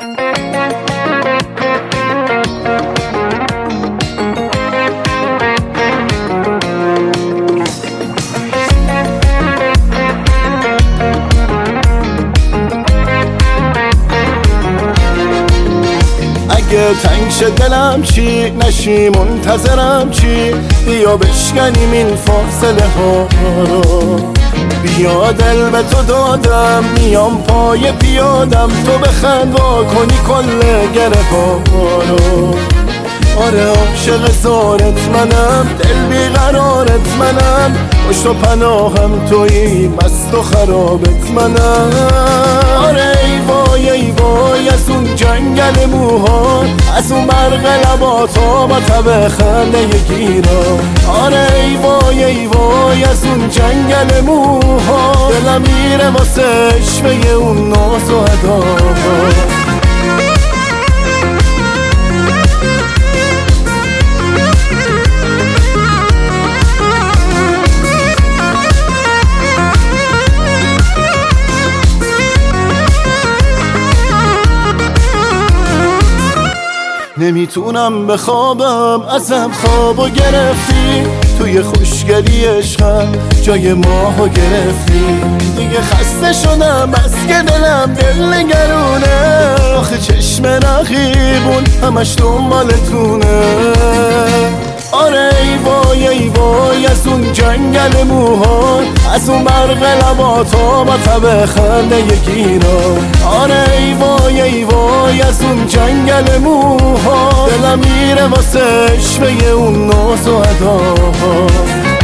اگه تنگ شه دلم چی، نشی منتظرم چی، بیا بشکنیم این فاصله ها رو. بیا دل به تو دادم، میام پای پیادم، تو بخند وا کنی کل گره ها رو. آره عاشق زارت منم، دل بیقرارت منم، پشت و پناهم تویی، مست و خرابت منم. آره ای وای ای وای از اون جنگل موها، از اون برق لباتا با تب خنده گیرا. آره ای وای ای وای از اون جنگل موها، دلم میره واسه عشقه اون ناز و ادا. نمیتونم بخوابم، ازم خوابو گرفتی، توی خوشگلی عشقم جای ماهو گرفتی. دیگه خسته شدم از که دلم دل نگرونه، آخه چشم رقیبون همش دنبالتونه. آره ای وای ای وای از اون جنگل موها، از اون برق لباتا با تب خنده گیرا. آره ای وای ای وای از اون جنگل موها، دلم میره واسه عشقه اون ناز و ادا.